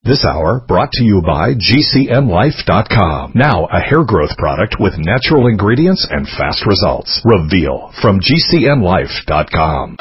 This hour brought to you by GCNlife.com. Now a hair growth product with natural ingredients and fast results. Reveal from GCNlife.com.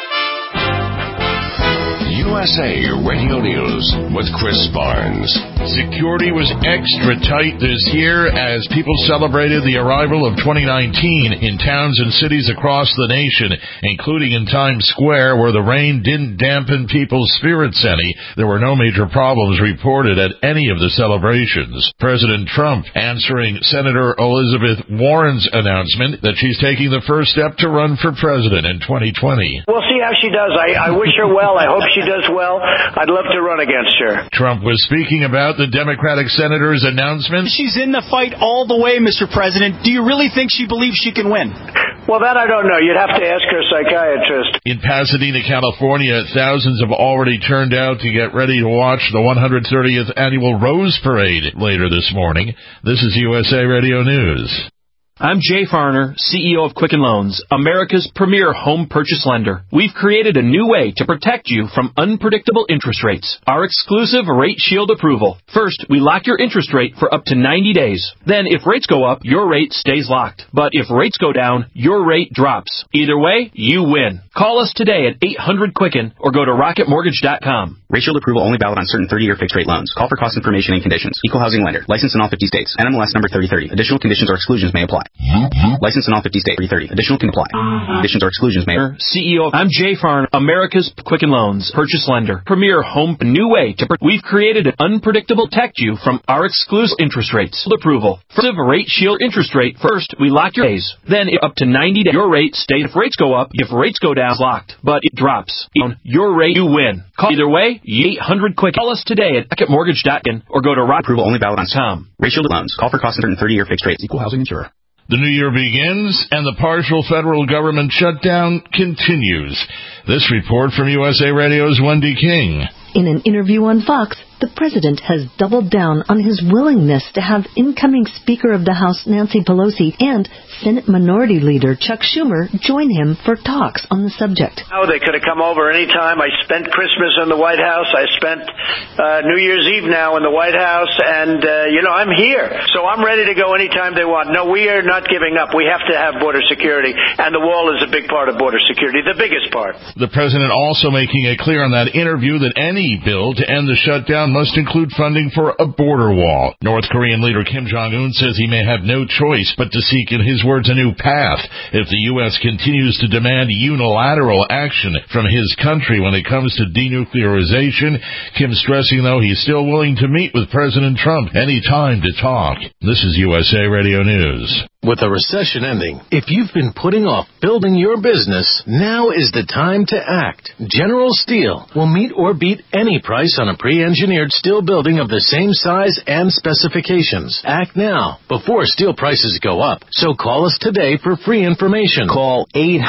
USA Radio News with Chris Barnes. Security was extra tight this year as people celebrated the arrival of 2019 in towns and cities across the nation, including in Times Square, where the rain didn't dampen people's spirits any. There were no major problems reported at any of the celebrations. President Trump answering Senator Elizabeth Warren's announcement that she's taking the first step to run for president in 2020. We'll see how she does. I wish her well. I hope she does well. I'd love to run against her. Trump was speaking about the Democratic senator's announcement. She's in the fight all the way, Mr. President. Do you really think she believes she can win? Well, that I don't know. You'd have to ask her psychiatrist. In Pasadena, California, thousands have already turned out to get ready to watch the 130th annual Rose Parade later this morning. This is USA Radio News. I'm Jay Farner, CEO of Quicken Loans, America's premier home purchase lender. We've created a new way to protect you from unpredictable interest rates. Our exclusive Rate Shield approval. First, we lock your interest rate for up to 90 days. Then, if rates go up, your rate stays locked. But if rates go down, your rate drops. Either way, you win. Call us today at 800-QUICKEN or go to rocketmortgage.com. Rate Shield approval only valid on certain 30-year fixed-rate loans. Call for cost information and conditions. Equal housing lender. Licensed in all 50 states. NMLS number 3030. Additional conditions or exclusions may apply. Licensed in all 50 states. 330. Additional can apply. Conditions or exclusions may. CEO. I'm Jay Farner, America's Quicken Loans purchase lender. Premier home. New way to. We've created an unpredictable protect you from our exclusive interest rates. Approval. First, Rate Shield interest rate. First, we lock your days. Then, up to 90 days, your rate stays. If rates go up, if rates go down, it's locked. But it drops. Your rate, you win. Call either way. 800-QUICK. Call us today at rocketmortgage.com or go to rock. Approval only valid on Tom. Rate Shield loans. Call for cost and 30-year fixed rates. Equal housing insurer. The new year begins, and the partial federal government shutdown continues. This report from USA Radio's Wendy King. In an interview on Fox, the president has doubled down on his willingness to have incoming Speaker of the House Nancy Pelosi and Senate Minority Leader Chuck Schumer join him for talks on the subject. Oh, they could have come over any time. I spent Christmas in the White House. I spent New Year's Eve now in the White House, and, I'm here. So I'm ready to go anytime they want. No, we are not giving up. We have to have border security, and the wall is a big part of border security, the biggest part. The president also making it clear on that interview that any bill to end the shutdown must include funding for a border wall. North Korean leader Kim Jong-un says he may have no choice but to seek, in his words, a new path if the U.S. continues to demand unilateral action from his country when it comes to denuclearization. Kim stressing, though, he's still willing to meet with President Trump any time to talk. This is USA Radio News. With the recession ending, if you've been putting off building your business, now is the time to act. General Steel will meet or beat any price on a pre-engineered steel building of the same size and specifications. Act now, before steel prices go up. So call us today for free information. Call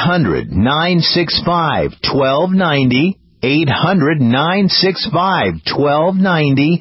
800-965-1290. 800-965-1290,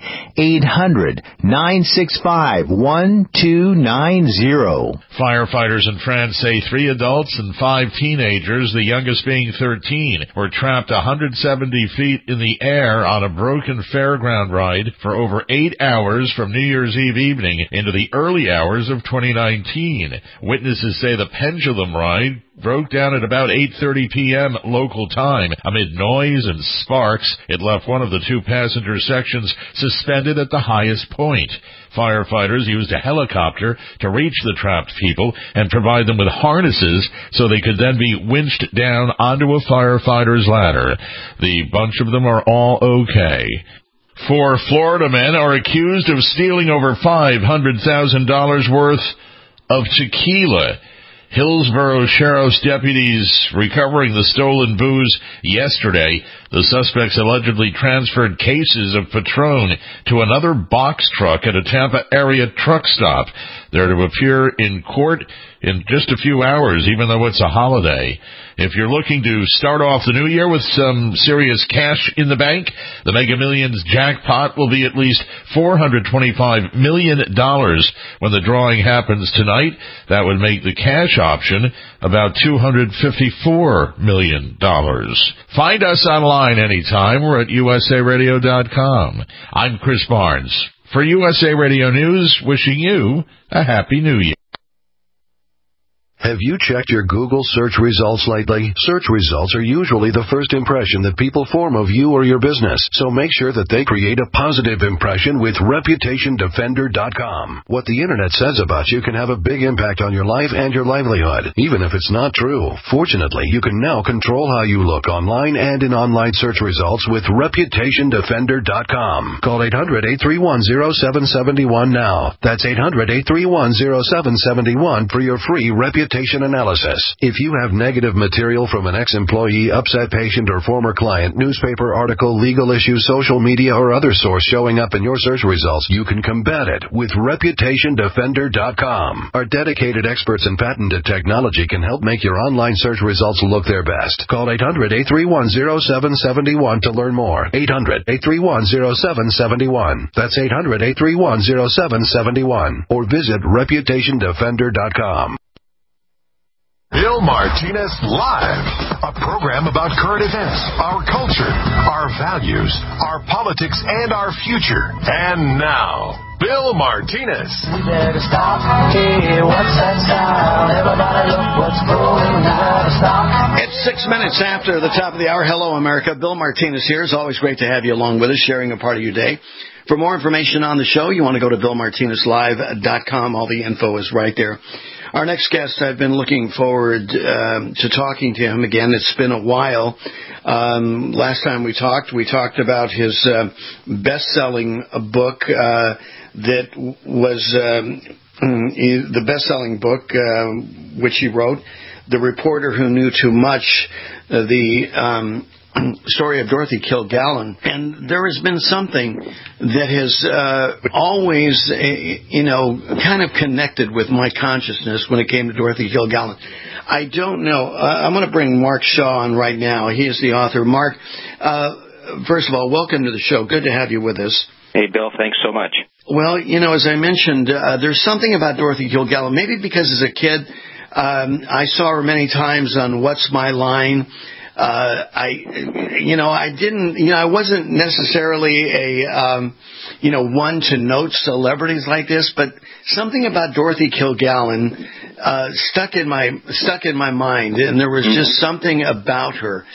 800-965-1290. Firefighters in France say 3 adults and 5 teenagers, the youngest being 13, were trapped 170 feet in the air on a broken fairground ride for over 8 hours from New Year's Eve evening into the early hours of 2019. Witnesses say the pendulum ride broke down at about 8:30 p.m. local time. Amid noise and sparks, it left one of the 2 passenger sections suspended at the highest point. Firefighters used a helicopter to reach the trapped people and provide them with harnesses so they could then be winched down onto a firefighter's ladder. The bunch of them are all okay. 4 Florida men are accused of stealing over $500,000 worth of tequila. Hillsborough Sheriff's deputies recovering the stolen booze yesterday. The suspects allegedly transferred cases of Patron to another box truck at a Tampa area truck stop. They're to appear in court in just a few hours, even though it's a holiday. If you're looking to start off the new year with some serious cash in the bank, the Mega Millions jackpot will be at least $425 million when the drawing happens tonight. That would make the cash option about $254 million. Find us online anytime. We're at usaradio.com. I'm Chris Barnes. For USA Radio News, wishing you a Happy New Year. Have you checked your Google search results lately? Search results are usually the first impression that people form of you or your business, so make sure that they create a positive impression with ReputationDefender.com. What the Internet says about you can have a big impact on your life and your livelihood, even if it's not true. Fortunately, you can now control how you look online and in online search results with ReputationDefender.com. Call 800-831-0771 now. That's 800-831-0771 for your free reputation analysis. If you have negative material from an ex-employee, upset patient, or former client, newspaper article, legal issue, social media, or other source showing up in your search results, you can combat it with ReputationDefender.com. Our dedicated experts in patented technology can help make your online search results look their best. Call 800-831-0771 to learn more. 800-831-0771. That's 800-831-0771. Or visit ReputationDefender.com. Bill Martinez Live, a program about current events, our culture, our values, our politics, and our future. And now, Bill Martinez. We better stop. Hey, what's that sound? Everybody look what's going on. Stop. It's 6 minutes after the top of the hour. Hello, America. Bill Martinez here. It's always great to have you along with us, sharing a part of your day. For more information on the show, you want to go to BillMartinezLive.com. All the info is right there. Our next guest, I've been looking forward to talking to him again. It's been a while. Last time we talked about his best-selling book that was the best-selling book which he wrote, The Reporter Who Knew Too Much, the story of Dorothy Kilgallen. And there has been something that has always, kind of connected with my consciousness when it came to Dorothy Kilgallen. I don't know. I'm going to bring Mark Shaw on right now. He is the author. Mark, first of all, welcome to the show. Good to have you with us. Hey, Bill. Thanks so much. Well, as I mentioned, there's something about Dorothy Kilgallen. Maybe because as a kid, I saw her many times on What's My Line. I wasn't necessarily a, one to note celebrities like this, but something about Dorothy Kilgallen, stuck in my mind, and there was just something about her.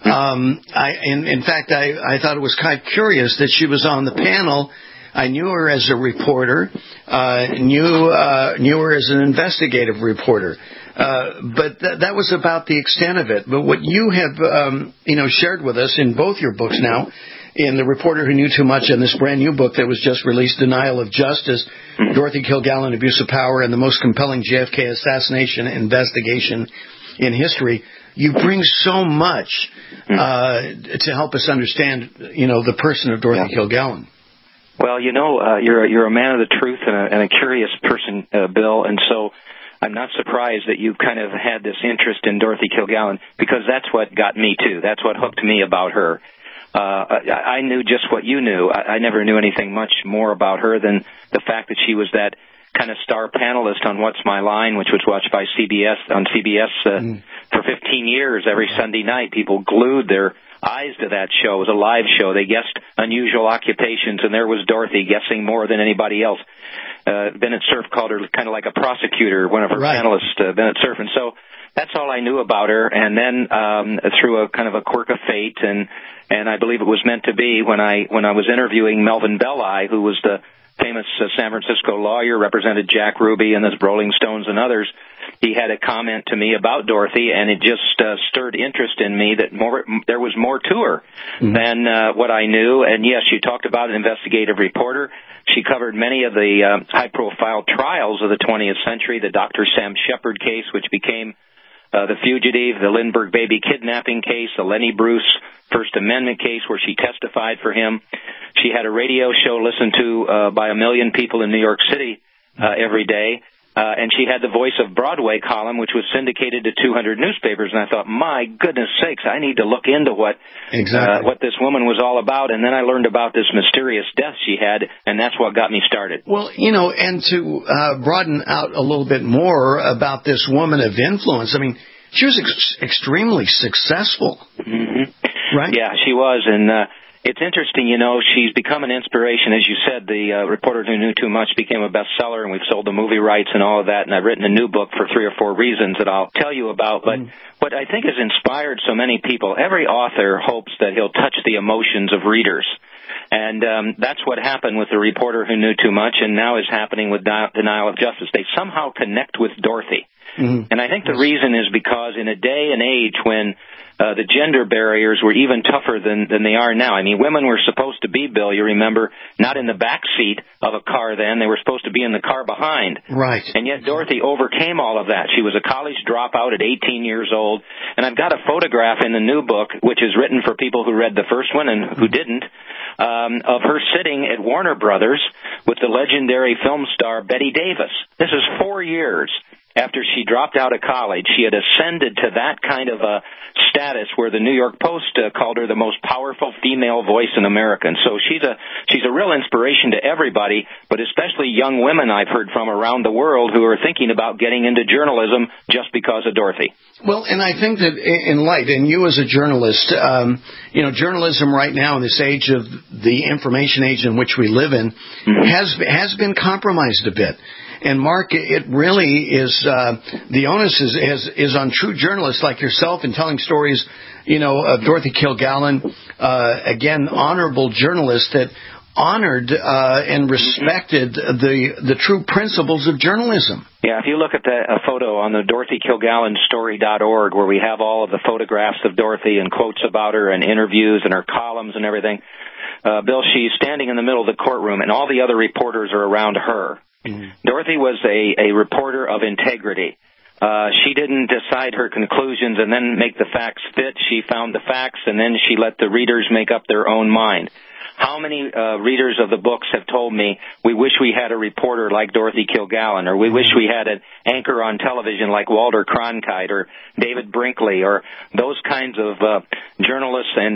In fact, I thought it was kind of curious that she was on the panel. I knew her as a reporter, knew her as an investigative reporter. But that was about the extent of it. But what you have, shared with us in both your books now, in The Reporter Who Knew Too Much and this brand new book that was just released, Denial of Justice, Dorothy Kilgallen, Abuse of Power, and the Most Compelling JFK Assassination Investigation in History, you bring so much to help us understand, the person of Dorothy Kilgallen. Well, you're a man of the truth and a curious person, Bill, and so I'm not surprised that you kind of had this interest in Dorothy Kilgallen, because that's what got me, too. That's what hooked me about her. I knew just what you knew. I never knew anything much more about her than the fact that she was that kind of star panelist on What's My Line, which was watched by CBS for 15 years. Every Sunday night, people glued their eyes to that show. It was a live show. They guessed unusual occupations, and there was Dorothy guessing more than anybody else. Bennett Cerf called her kind of like a prosecutor, one of her panelists, Bennett Cerf. And so that's all I knew about her. And then through a kind of a quirk of fate, and I believe it was meant to be, when I was interviewing Melvin Belli, who was the famous San Francisco lawyer, represented Jack Ruby and the Rolling Stones and others, he had a comment to me about Dorothy, and it just stirred interest in me that there was more to her than what I knew. And yes, you talked about an investigative reporter. She covered many of the high-profile trials of the 20th century, the Dr. Sam Shepard case, which became the Fugitive, the Lindbergh baby kidnapping case, the Lenny Bruce First Amendment case where she testified for him. She had a radio show listened to by 1 million people in New York City every day. And she had the Voice of Broadway column, which was syndicated to 200 newspapers. And I thought, my goodness sakes, I need to look into what this woman was all about. And then I learned about this mysterious death she had, and that's what got me started. Well, and to broaden out a little bit more about this woman of influence, I mean, she was extremely successful. Mm-hmm. Right? Yeah, she was. And it's interesting, she's become an inspiration. As you said, the Reporter Who Knew Too Much became a bestseller, and we've sold the movie rights and all of that, and I've written a new book for 3 or 4 reasons that I'll tell you about. But what I think has inspired so many people, every author hopes that he'll touch the emotions of readers. And that's what happened with the Reporter Who Knew Too Much, and now is happening with Denial of Justice. They somehow connect with Dorothy. Mm-hmm. And I think the reason is because in a day and age when the gender barriers were even tougher than they are now. I mean, women were supposed to be, Bill, you remember, not in the back seat of a car then. They were supposed to be in the car behind. Right. And yet Dorothy overcame all of that. She was a college dropout at 18 years old. And I've got a photograph in the new book, which is written for people who read the first one and who didn't, of her sitting at Warner Brothers with the legendary film star Bette Davis. This is 4 years after she dropped out of college. She had ascended to that kind of a status where the New York Post called her the most powerful female voice in America. And so she's a real inspiration to everybody, but especially young women I've heard from around the world who are thinking about getting into journalism just because of Dorothy. Well, and I think that in light, and you as a journalist, journalism right now in this age of the information age in which we live in has been compromised a bit. And Mark, it really is, the onus is on true journalists like yourself in telling stories, of Dorothy Kilgallen, again, honorable journalist that honored and respected the true principles of journalism. Yeah, if you look at a photo on the DorothyKilgallenStory.org where we have all of the photographs of Dorothy and quotes about her and interviews and her columns and everything, Bill, she's standing in the middle of the courtroom and all the other reporters are around her. Mm-hmm. Dorothy was a reporter of integrity. She didn't decide her conclusions and then make the facts fit. She found the facts and then she let the readers make up their own mind. How many readers of the books have told me, we wish we had a reporter like Dorothy Kilgallen, or we wish we had an anchor on television like Walter Cronkite or David Brinkley, or those kinds of journalists and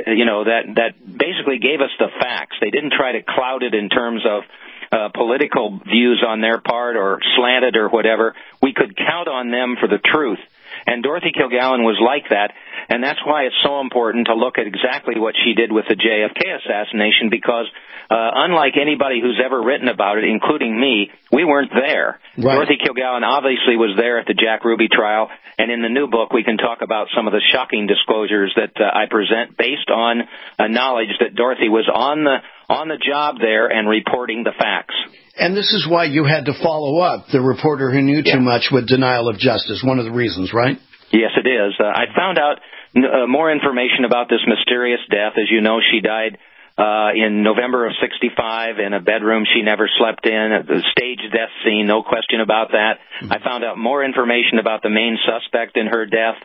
that basically gave us the facts. They didn't try to cloud it in terms of political views on their part or slanted or whatever. We could count on them for the truth. And Dorothy Kilgallen was like that, and that's why it's so important to look at exactly what she did with the JFK assassination, because unlike anybody who's ever written about it, including me, we weren't there. Right. Dorothy Kilgallen obviously was there at the Jack Ruby trial, and in the new book we can talk about some of the shocking disclosures that I present based on knowledge that Dorothy was on the job there and reporting the facts. And this is why you had to follow up The Reporter Who Knew Too Much with Denial of Justice, one of the reasons, right? Yes, it is. I found out more information about this mysterious death. As you know, she died in November of 1965 in a bedroom she never slept in, a staged death scene, no question about that. I found out more information about the main suspect in her death.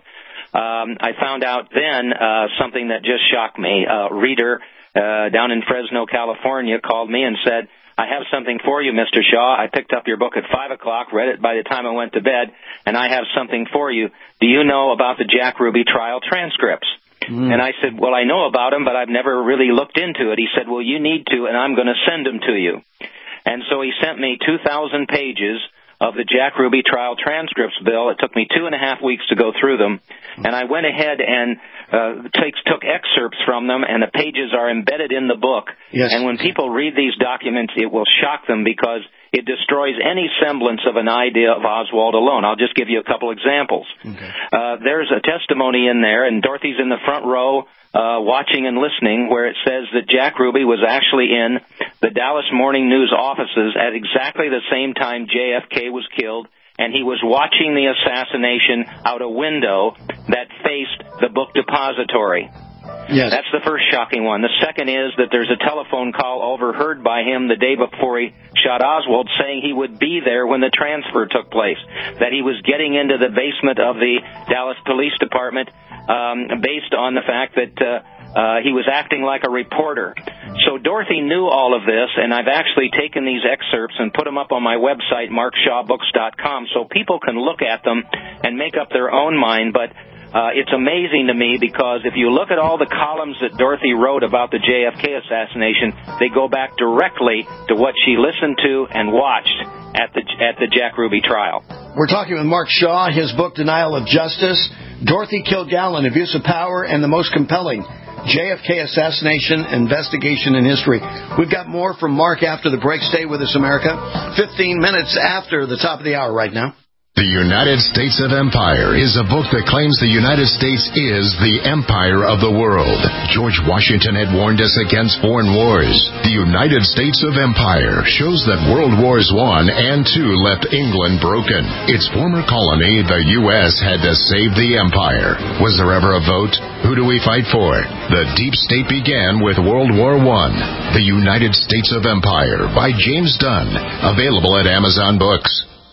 I found out then something that just shocked me. A reader down in Fresno, California, called me and said, I have something for you, Mr. Shaw. I picked up your book at 5 o'clock, read it by the time I went to bed, and I have something for you. Do you know about the Jack Ruby trial transcripts? And I said, well, I know about them, but I've never really looked into it. He said, well, you need to, and I'm going to send them to you. And so he sent me 2,000 pages of the Jack Ruby trial transcripts, Bill. It took me 2.5 weeks to go through them. And I went ahead and took excerpts from them, and the pages are embedded in the book. Yes. And when people read these documents, it will shock them because it destroys any semblance of an idea of Oswald alone. I'll just give you a couple examples. Okay. There's a testimony in there, and Dorothy's in the front row watching and listening, where it says that Jack Ruby was actually in the Dallas Morning News offices at exactly the same time JFK was killed, and he was watching the assassination out a window that faced the book depository. Yes. That's the first shocking one. The second is that there's a telephone call overheard by him the day before he shot Oswald saying he would be there when the transfer took place, that he was getting into the basement of the Dallas Police Department based on the fact that He was acting like a reporter. So Dorothy knew all of this, and I've actually taken these excerpts and put them up on my website, markshawbooks.com, so people can look at them and make up their own mind. But it's amazing to me because if you look at all the columns that Dorothy wrote about the JFK assassination, they go back directly to what she listened to and watched at the Jack Ruby trial. We're talking with Mark Shaw, his book, Denial of Justice, Dorothy Kilgallen, Abuse of Power, and the most compelling JFK assassination investigation in history. We've got more from Mark after the break. Stay with us, America. 15 minutes after the top of the hour right now. The United States of Empire is a book that claims the United States is the empire of the world. George Washington had warned us against foreign wars. The United States of Empire shows that World Wars I and II left England broken. Its former colony, the U.S., had to save the empire. Was there ever a vote? Who do we fight for? The deep state began with World War I. The United States of Empire by James Dunn. Available at Amazon Books.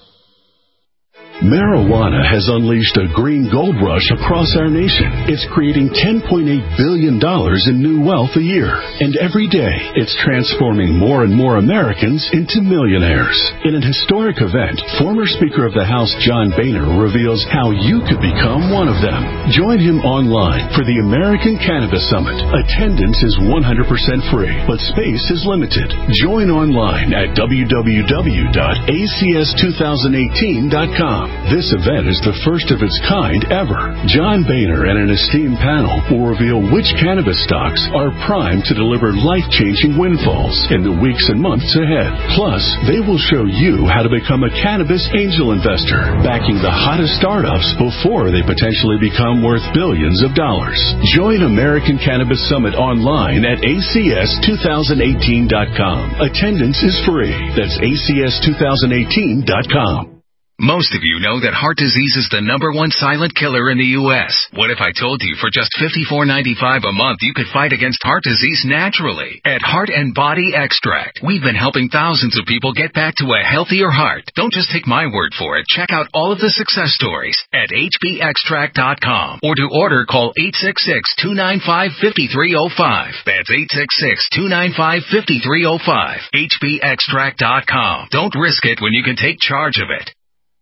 Marijuana has unleashed a green gold rush across our nation. It's creating $10.8 billion in new wealth a year. And every day, it's transforming more and more Americans into millionaires. In an historic event, former Speaker of the House John Boehner reveals how you could become one of them. Join him online for the American Cannabis Summit. Attendance is 100% free, but space is limited. Join online at www.acs2018.com. This event is the first of its kind ever. John Boehner and an esteemed panel will reveal which cannabis stocks are primed to deliver life-changing windfalls in the weeks and months ahead. Plus, they will show you how to become a cannabis angel investor, backing the hottest startups before they potentially become worth billions of dollars. Join American Cannabis Summit online at acs2018.com. Attendance is free. That's acs2018.com. Most of you know that heart disease is the #1 silent killer in the U.S. What if I told you for just $54.95 a month you could fight against heart disease naturally? At Heart and Body Extract, we've been helping thousands of people get back to a healthier heart. Don't just take my word for it. Check out all of the success stories at hbextract.com. Or to order, call 866-295-5305. That's 866-295-5305. hbextract.com. Don't risk it when you can take charge of it.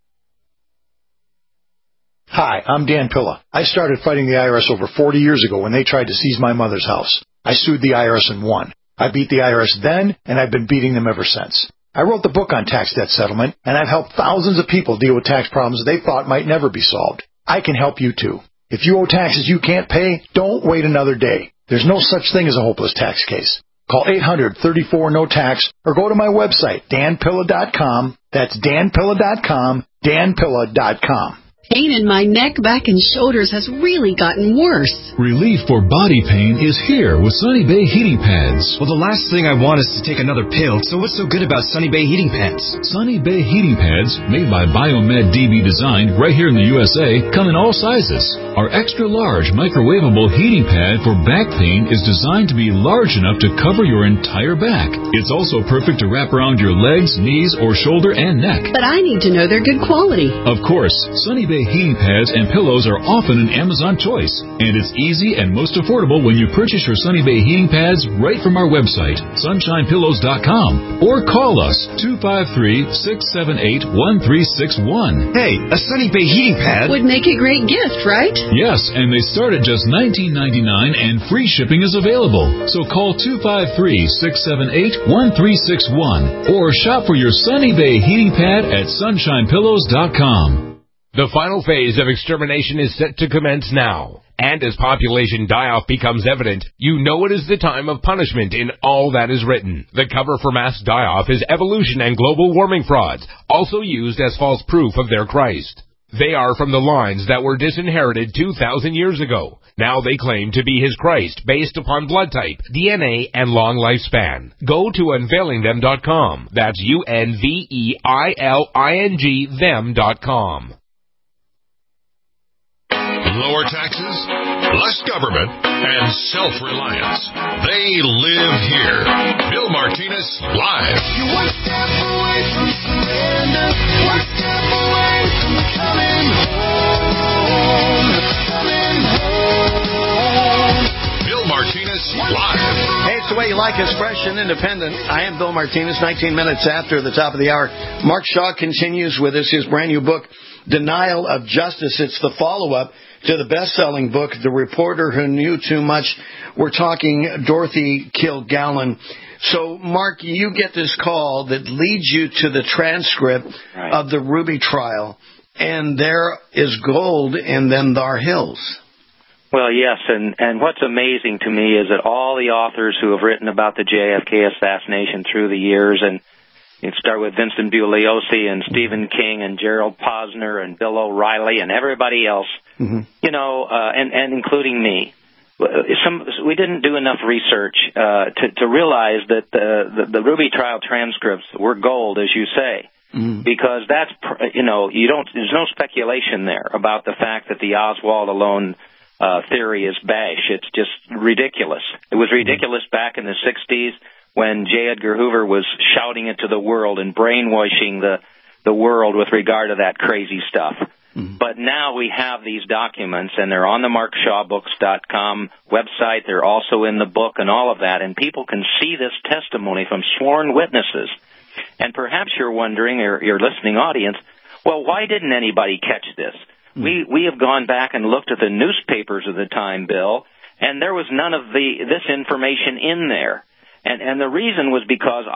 Hi, I'm Dan Pilla. I started fighting the IRS over 40 years ago when they tried to seize my mother's house. I sued the IRS and won. I beat the IRS then, and I've been beating them ever since. I wrote the book on tax debt settlement, and I've helped thousands of people deal with tax problems they thought might never be solved. I can help you too. If you owe taxes you can't pay, don't wait another day. There's no such thing as a hopeless tax case. Call 800-34-NO-TAX or go to my website, danpilla.com. That's danpilla.com, danpilla.com. Pain in my neck, back, and shoulders has really gotten worse. Relief for body pain is here with Sunny Bay Heating Pads. Well, the last thing I want is to take another pill, so what's so good about Sunny Bay Heating Pads? Sunny Bay Heating Pads, made by Biomed DB Design right here in the USA, come in all sizes. Our extra-large microwavable heating pad for back pain is designed to be large enough to cover your entire back. It's also perfect to wrap around your legs, knees, or shoulder and neck. But I need to know they're good quality. Of course, Sunny Bay heating pads and pillows are often an Amazon choice, and it's easy and most affordable when you purchase your Sunny Bay heating pads right from our website, sunshinepillows.com, or call us 253-678-1361. Hey, a Sunny Bay heating pad would make a great gift, right? Yes, and they start at just $19.99 and free shipping is available. So call 253-678-1361 or shop for your Sunny Bay heating pad at sunshinepillows.com. The final phase of extermination is set to commence now. And as population die-off becomes evident, you know it is the time of punishment in all that is written. The cover for mass die-off is evolution and global warming frauds, also used as false proof of their Christ. They are from the lines that were disinherited 2,000 years ago. Now they claim to be his Christ based upon blood type, DNA, and long lifespan. Go to unveilingthem.com. That's UNVEILING them.com. Lower taxes, less government, and self-reliance. They live here. Bill Martinez, live. You're one step away from surrender, one step away from coming home, coming home. Bill Martinez. Martinez Live. Hey, it's the way you like us, fresh and independent. I am Bill Martinez, 19 minutes after the top of the hour. Mark Shaw continues with us, his brand new book, Denial of Justice. It's the follow-up to the best-selling book, The Reporter Who Knew Too Much. We're talking Dorothy Kilgallen. So, Mark, you get this call that leads you to the transcript of the Ruby trial, and there is gold in them thar hills. Well, yes, and what's amazing to me is that all the authors who have written about the JFK assassination through the years, and you can start with Vincent Bugliosi and Stephen King and Gerald Posner and Bill O'Reilly and everybody else, you know, and including me. We didn't do enough research to realize that the Ruby trial transcripts were gold, as you say, because that's, you know, there's no speculation there about the fact that the Oswald alone theory is bash. It's just ridiculous. It was ridiculous back in the 60s when J. Edgar Hoover was shouting it to the world and brainwashing the world with regard to that crazy stuff. But now we have these documents, and they're on the markshawbooks.com website. They're also in the book and all of that, and people can see this testimony from sworn witnesses. And perhaps you're wondering, or your listening audience, well, why didn't anybody catch this? We have gone back and looked at the newspapers of the time, Bill, and there was none of this information in there. And the reason was because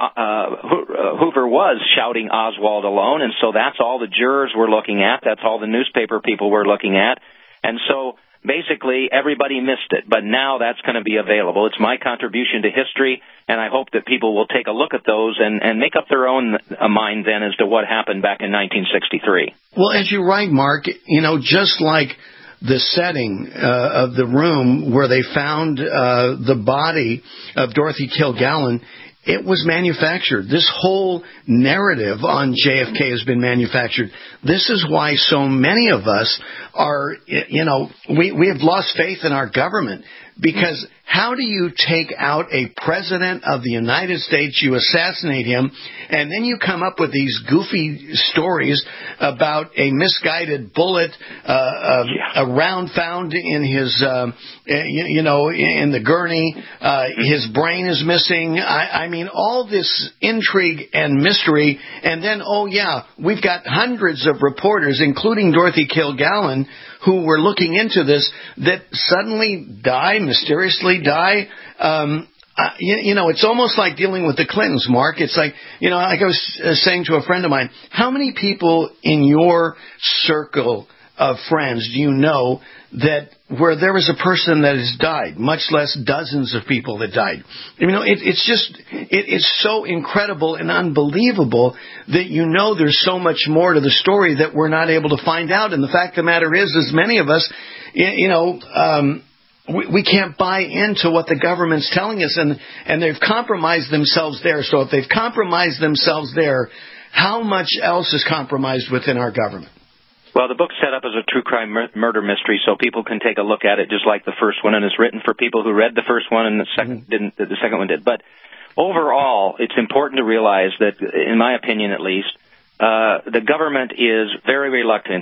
Hoover was shouting Oswald alone, and so that's all the jurors were looking at. That's all the newspaper people were looking at. And so basically everybody missed it. But now that's going to be available. It's my contribution to history, and I hope that people will take a look at those and make up their own mind then as to what happened back in 1963. Well, as you write, Mark, you know, just like the setting of the room where they found the body of Dorothy Kilgallen, it was manufactured. This whole narrative on JFK has been manufactured. This is why so many of us are, you know, we have lost faith in our government. Because how do you take out a president of the United States, you assassinate him, and then you come up with these goofy stories about a misguided bullet, a round found in his, you know, in the gurney, his brain is missing. I mean, all this intrigue and mystery, and then, oh yeah, we've got hundreds of reporters, including Dorothy Kilgallen, who were looking into this, that suddenly mysteriously die. You know, it's almost like dealing with the Clintons, Mark. It's like, you know, like I was saying to a friend of mine, how many people in your circle of friends do you know that where there was a person that has died, much less dozens of people that died? You know, it's so incredible and unbelievable that you know there's so much more to the story that we're not able to find out. And the fact of the matter is many of us, you know, we can't buy into what the government's telling us, and they've compromised themselves there. So if they've compromised themselves there, how much else is compromised within our government? Well, the book's set up as a true crime murder mystery, so people can take a look at it just like the first one, and it's written for people who read the first one and the second one did. But overall, it's important to realize that, in my opinion at least, the government is very reluctant,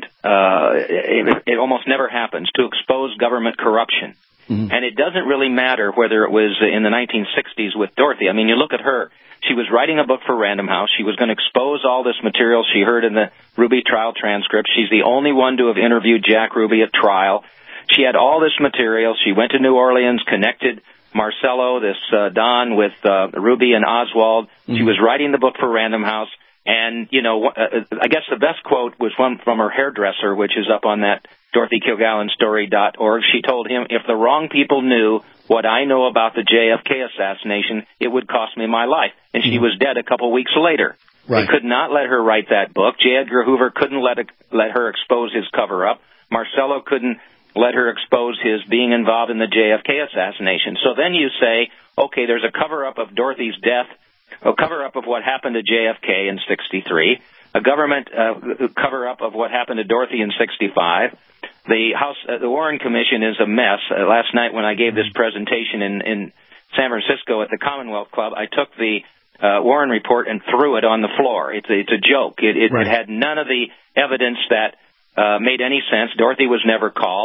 it almost never happens, to expose government corruption. And it doesn't really matter whether it was in the 1960s with Dorothy. I mean, you look at her. She was writing a book for Random House. She was going to expose all this material she heard in the Ruby trial transcript. She's the only one to have interviewed Jack Ruby at trial. She had all this material. She went to New Orleans, connected Marcello, this Don, with Ruby and Oswald. She was writing the book for Random House. And, you know, I guess the best quote was one from her hairdresser, which is up on that DorothyKilgallenStory.org. She told him, if the wrong people knew what I know about the JFK assassination, it would cost me my life. And she was dead a couple weeks later. They could not let her write that book. J. Edgar Hoover couldn't let her expose his cover-up. Marcello couldn't let her expose his being involved in the JFK assassination. So then you say, okay, there's a cover-up of Dorothy's death, a cover-up of what happened to JFK in 63, a government cover-up of what happened to Dorothy in 65. The Warren Commission is a mess. Last night when I gave this presentation in San Francisco at the Commonwealth Club, I took the Warren report and threw it on the floor. It's a joke. It had none of the evidence that made any sense. Dorothy was never called.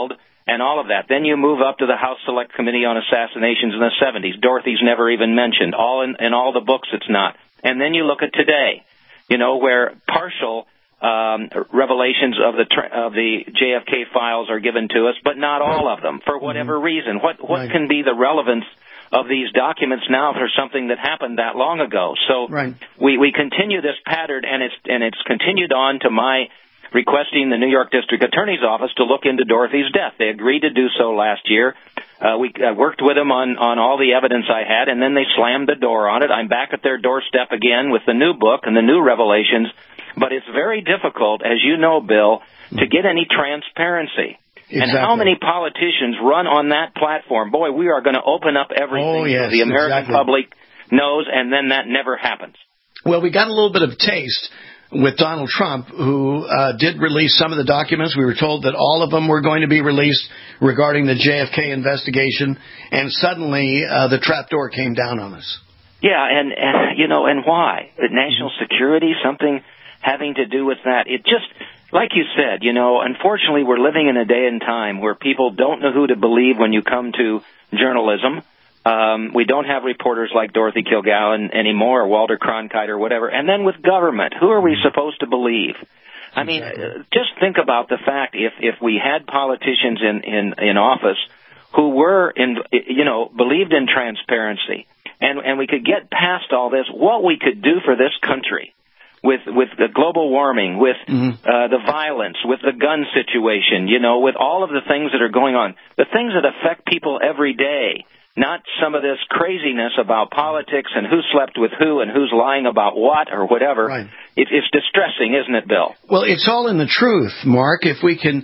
and all of that. Then you move up to the House Select Committee on Assassinations in the 70s. Dorothy's never even mentioned. All in all the books, it's not. And then you look at today, where partial revelations of the JFK files are given to us, but not all of them for whatever reason. What can be the relevance of these documents now for something that happened that long ago? So we continue this pattern, and it's continued on to my requesting the New York District Attorney's Office to look into Dorothy's death. They agreed to do so last year. We worked with them on all the evidence I had, and then they slammed the door on it. I'm back at their doorstep again with the new book and the new revelations, but it's very difficult, as you know, Bill, to get any transparency. Exactly. And how many politicians run on that platform? Boy, we are going to open up everything so the American public knows, and then that never happens. Well, we got a little bit of taste with Donald Trump, who did release some of the documents. We were told that all of them were going to be released regarding the JFK investigation, and suddenly the trapdoor came down on us. Yeah, and why? National security, something having to do with that. It just, like you said, unfortunately we're living in a day and time where people don't know who to believe when you come to journalism. We don't have reporters like Dorothy Kilgallen anymore, or Walter Cronkite or whatever. And then with government, who are we supposed to believe? I mean, just think about the fact if we had politicians in office who were, believed in transparency, and we could get past all this, what we could do for this country with the global warming, with the violence, with the gun situation, with all of the things that are going on, the things that affect people every day. Not some of this craziness about politics and who slept with who and who's lying about what or whatever. Right. It's distressing, isn't it, Bill? Well, it's all in the truth, Mark. If we can,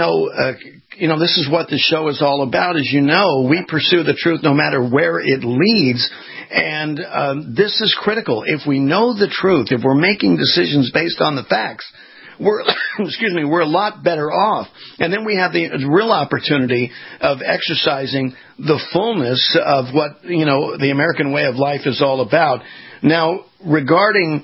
this is what the show is all about. As you know, we pursue the truth no matter where it leads. And this is critical. If we know the truth, if we're making decisions based on the facts, we're a lot better off. And then we have the real opportunity of exercising the fullness of what, the American way of life is all about. Now, regarding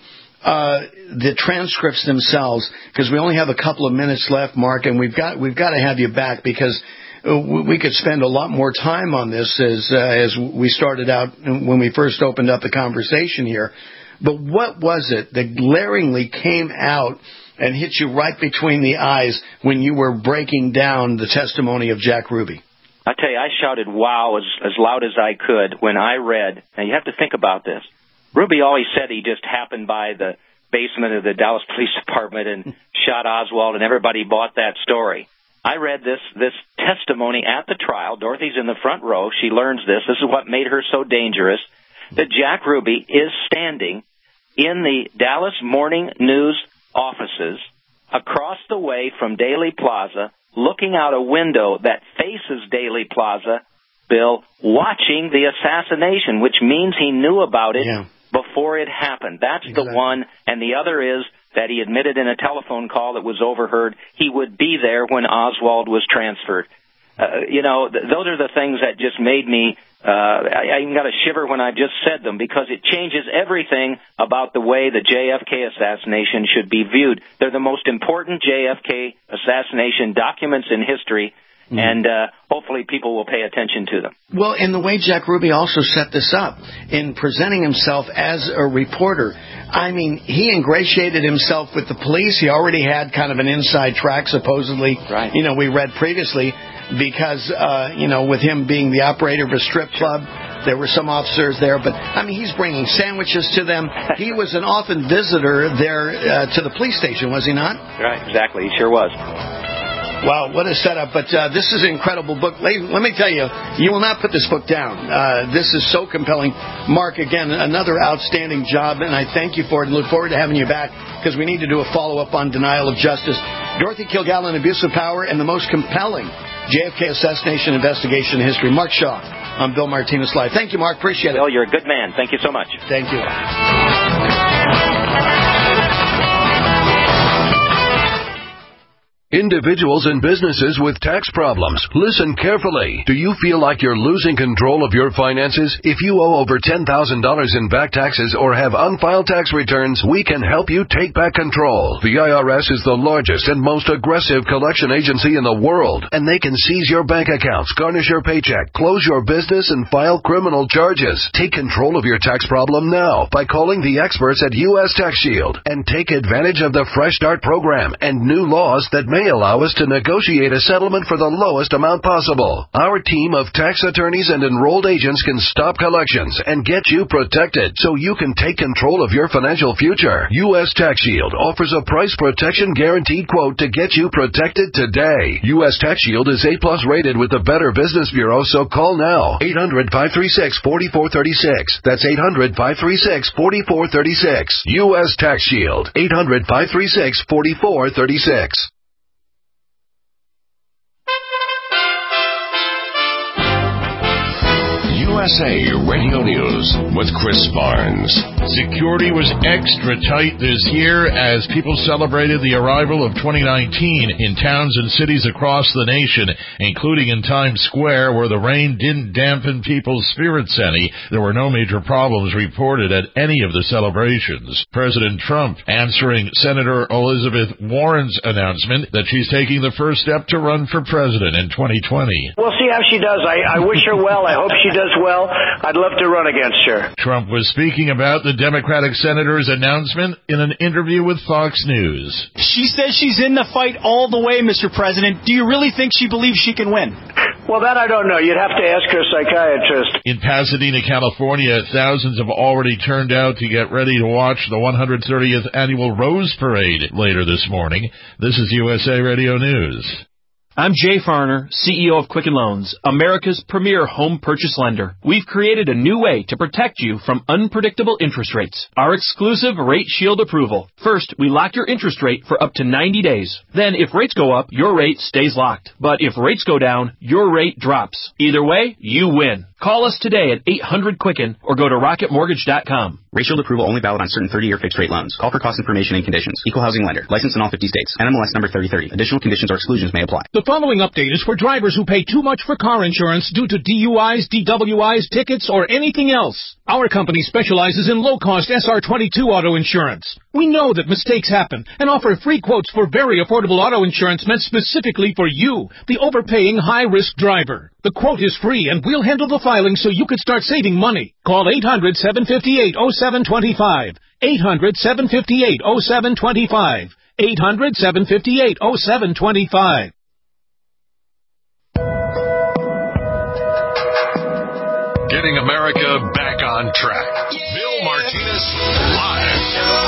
the transcripts themselves, because we only have a couple of minutes left, Mark, and we've got to have you back because we could spend a lot more time on this as we started out when we first opened up the conversation here. But what was it that glaringly came out and hit you right between the eyes when you were breaking down the testimony of Jack Ruby? I tell you, I shouted wow as loud as I could when I read, and you have to think about this. Ruby always said he just happened by the basement of the Dallas Police Department and shot Oswald, and everybody bought that story. I read this testimony at the trial. Dorothy's in the front row. She learns this. This is what made her so dangerous, that Jack Ruby is standing in the Dallas Morning News offices across the way from Daley Plaza, looking out a window that faces Daley Plaza, Bill, watching the assassination, which means he knew about it before it happened. That's the one. And the other is that he admitted in a telephone call that was overheard he would be there when Oswald was transferred. Those are the things that just made me, I even got a shiver when I just said them, because it changes everything about the way the JFK assassination should be viewed. They're the most important JFK assassination documents in history, and hopefully people will pay attention to them. Well, and the way Jack Ruby also set this up in presenting himself as a reporter, I mean, he ingratiated himself with the police. He already had kind of an inside track, supposedly, we read previously, because, with him being the operator of a strip club, there were some officers there. But, I mean, he's bringing sandwiches to them. He was an often visitor there to the police station, was he not? Right, exactly. He sure was. Wow, what a setup. But this is an incredible book. Let me tell you, you will not put this book down. This is so compelling. Mark, again, another outstanding job, and I thank you for it and look forward to having you back because we need to do a follow-up on denial of justice. Dorothy Kilgallen, Abuse of Power, and the most compelling JFK assassination investigation in history. Mark Shaw on Bill Martinez Live. Thank you, Mark. Appreciate it. Bill, you're a good man. Thank you so much. Thank you. Individuals and businesses with tax problems, listen carefully. Do you feel like you're losing control of your finances? If you owe over $10,000 in back taxes or have unfiled tax returns, we can help you take back control. The IRS is the largest and most aggressive collection agency in the world, and they can seize your bank accounts, garnish your paycheck, close your business, and file criminal charges. Take control of your tax problem now by calling the experts at U.S. Tax Shield and take advantage of the Fresh Start program and new laws that may allow us to negotiate a settlement for the lowest amount possible. Our team of tax attorneys and enrolled agents can stop collections and get you protected so you can take control of your financial future. U.S. Tax Shield offers a price protection guaranteed quote to get you protected today. U.S. Tax Shield is A+ rated with the Better Business Bureau, so call now. 800-536-4436. That's 800-536-4436. U.S. Tax Shield. 800-536-4436. USA Radio News with Chris Barnes. Security was extra tight this year as people celebrated the arrival of 2019 in towns and cities across the nation, including in Times Square, where the rain didn't dampen people's spirits any. There were no major problems reported at any of the celebrations. President Trump answering Senator Elizabeth Warren's announcement that she's taking the first step to run for president in 2020. We'll see how she does. I wish her well. I hope she does well. I'd love to run against her. Trump was speaking about the Democratic senator's announcement in an interview with Fox News. She says she's in the fight all the way, Mr. President. Do you really think she believes she can win? Well, that I don't know. You'd have to ask her psychiatrist. In Pasadena, California, thousands have already turned out to get ready to watch the 130th Annual Rose Parade later this morning. This is USA Radio News. I'm Jay Farner, CEO of Quicken Loans, America's premier home purchase lender. We've created a new way to protect you from unpredictable interest rates. Our exclusive Rate Shield approval. First, we lock your interest rate for up to 90 days. Then, if rates go up, your rate stays locked. But if rates go down, your rate drops. Either way, you win. Call us today at 800-QUICKEN or go to rocketmortgage.com. Rate Shield approval only valid on certain 30-year fixed-rate loans. Call for cost information and conditions. Equal housing lender. Licensed in all 50 states. NMLS number 3030. Additional conditions or exclusions may apply. The following update is for drivers who pay too much for car insurance due to DUIs, DWIs, tickets, or anything else. Our company specializes in low-cost SR22 auto insurance. We know that mistakes happen and offer free quotes for very affordable auto insurance meant specifically for you, the overpaying high-risk driver. The quote is free and we'll handle the filing so you can start saving money. Call 800-758-0725. 800-758-0725. 800-758-0725. Getting America back on track. Bill Martinez Live.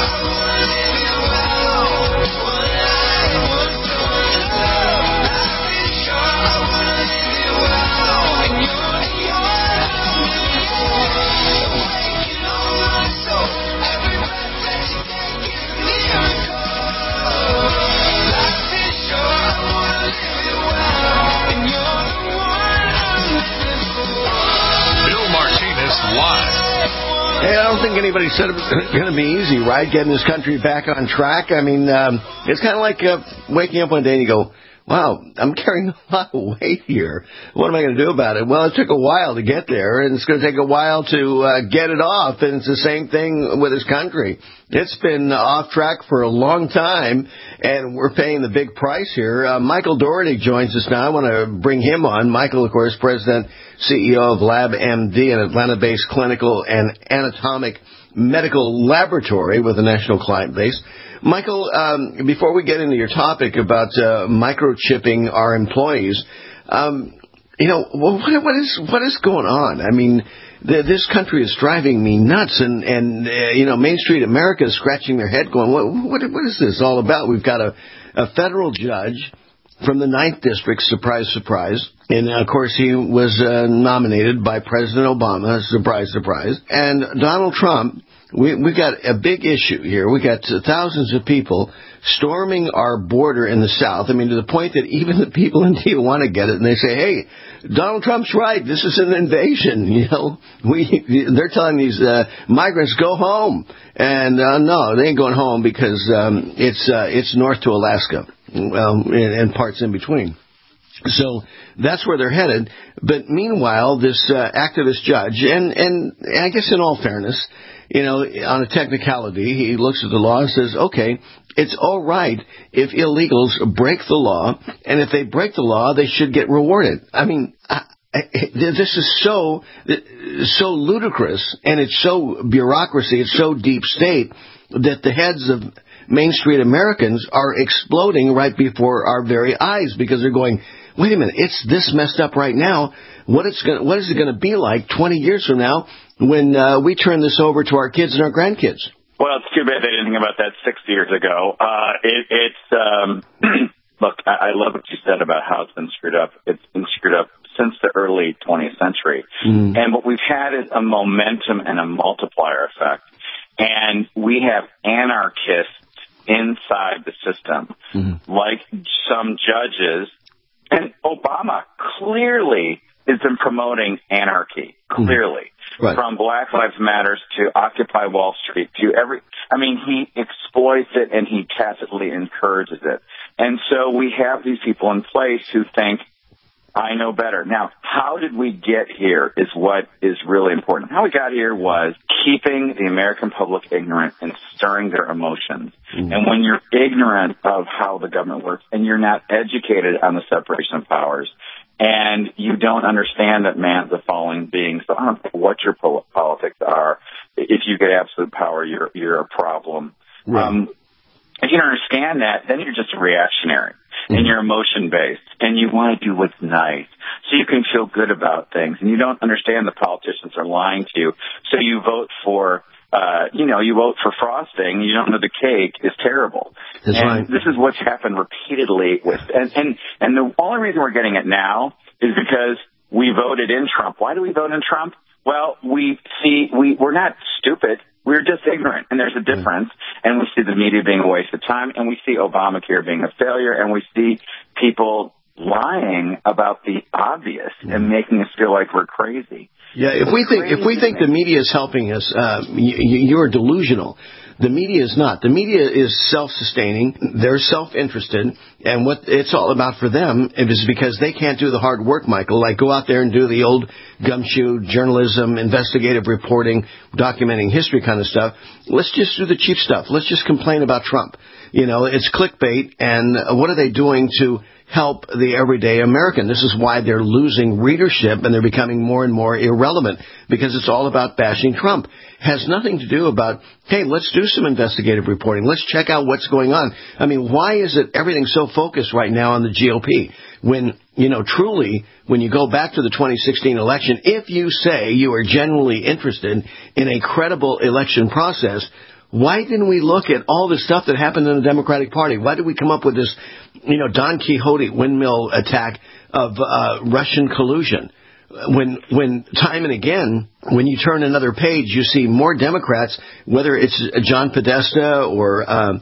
Live. Hey, I don't think anybody said it was going to be easy, right? Getting this country back on track. I mean, it's kind of like waking up one day and you go, wow, I'm carrying a lot of weight here. What am I going to do about it? Well, it took a while to get there, and it's going to take a while to get it off, and it's the same thing with this country. It's been off track for a long time, and we're paying the big price here. Michael Dougherty joins us now. I want to bring him on. Michael, of course, President, CEO of LabMD, an Atlanta-based clinical and anatomic medical laboratory with a national client base. Michael, before we get into your topic about microchipping our employees, what is going on? I mean, this country is driving me nuts, and Main Street America is scratching their head going, what is this all about? We've got a federal judge from the 9th District, surprise, surprise. And, of course, he was nominated by President Obama, surprise, surprise. And Donald Trump, we got a big issue here. We got thousands of people storming our border in the South. I mean, to the point that even the people in Tijuana get it, and they say, hey, Donald Trump's right. This is an invasion. They're telling these migrants, go home. And no, they ain't going home because it's north to Alaska. and parts in between. So that's where they're headed. But meanwhile, this activist judge, and I guess in all fairness, on a technicality, he looks at the law and says, okay, it's all right if illegals break the law, and if they break the law, they should get rewarded. I mean, this is so ludicrous, and it's so bureaucracy, it's so deep state, that the heads of Main Street Americans are exploding right before our very eyes, because they're going, wait a minute, it's this messed up right now. What is it going to be like 20 years from now when we turn this over to our kids and our grandkids? Well, it's too bad they didn't think about that 60 years ago. Look, I love what you said about how it's been screwed up. It's been screwed up since the early 20th century. And what we've had is a momentum and a multiplier effect. And we have anarchists inside the system, like some judges. And Obama clearly has been promoting anarchy, clearly. Right. From Black Lives Matter to Occupy Wall Street to he exploits it and he tacitly encourages it. And so we have these people in place who think, I know better. Now, how did we get here is what is really important. How we got here was keeping the American public ignorant and stirring their emotions. And when you're ignorant of how the government works and you're not educated on the separation of powers, and you don't understand that man's a falling being, so I don't know what your politics are. If you get absolute power, you're a problem. Right. If you don't understand that, then you're just a reactionary. And you're emotion-based, and you want to do what's nice, so you can feel good about things. And you don't understand the politicians are lying to you, so you vote for, you vote for frosting. You don't know the cake is terrible. That's right. This is what's happened repeatedly with, and the only reason we're getting it now is because we voted in Trump. Why do we vote in Trump? Well, we're not stupid. We're just ignorant, and there's a difference. And we see the media being a waste of time, and we see Obamacare being a failure, and we see people lying about the obvious and making us feel like we're crazy. Yeah, if we think the media is helping us, you're delusional. The media is not. The media is self-sustaining. They're self-interested. And what it's all about for them is because they can't do the hard work, Michael, like go out there and do the old gumshoe journalism, investigative reporting, documenting history kind of stuff. Let's just do the cheap stuff. Let's just complain about Trump. It's clickbait. And what are they doing to help the everyday American? This is why they're losing readership and they're becoming more and more irrelevant, because it's all about bashing Trump. Has nothing to do about, hey, let's do some investigative reporting. Let's check out what's going on. I mean, why is it everything so focused right now on the GOP when, truly, when you go back to the 2016 election, if you say you are genuinely interested in a credible election process, why didn't we look at all the stuff that happened in the Democratic Party? Why did we come up with this, Don Quixote windmill attack of Russian collusion? When time and again, when you turn another page, you see more Democrats, whether it's John Podesta or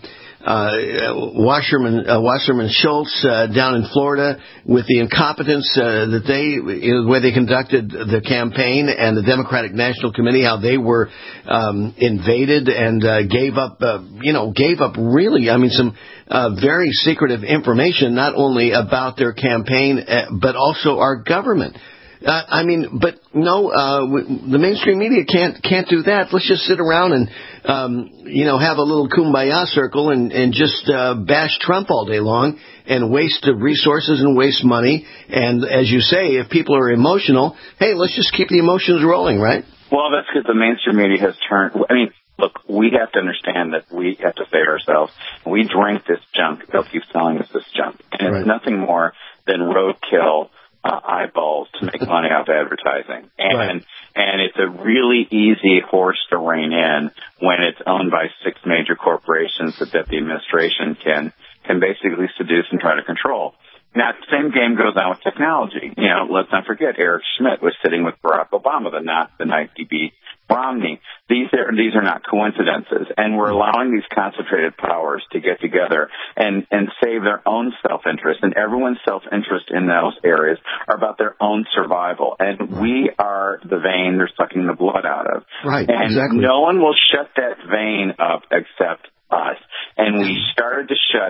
Wasserman Schultz down in Florida, with the incompetence the way they conducted the campaign, and the Democratic National Committee, how they were invaded and gave up really, some very secretive information, not only about their campaign but also our government. The mainstream media can't do that. Let's just sit around and, have a little kumbaya circle and just bash Trump all day long and waste resources and waste money. And as you say, if people are emotional, hey, let's just keep the emotions rolling, right? Well, that's because the mainstream media has turned. Look, we have to understand that we have to save ourselves. We drink this junk. They'll keep selling us this junk. And it's nothing more than roadkill. Eyeballs to make money off advertising. And it's a really easy horse to rein in when it's owned by 6 major corporations that the administration can basically seduce and try to control. Now, the same game goes on with technology. Let's not forget Eric Schmidt was sitting with Barack Obama the night he beat Romney. These are not coincidences, and we're allowing these concentrated powers to get together and save their own self-interest, and everyone's self-interest in those areas are about their own survival, and we are the vein they're sucking the blood out of. Right, and exactly. No one will shut that vein up except us, and we started to shut it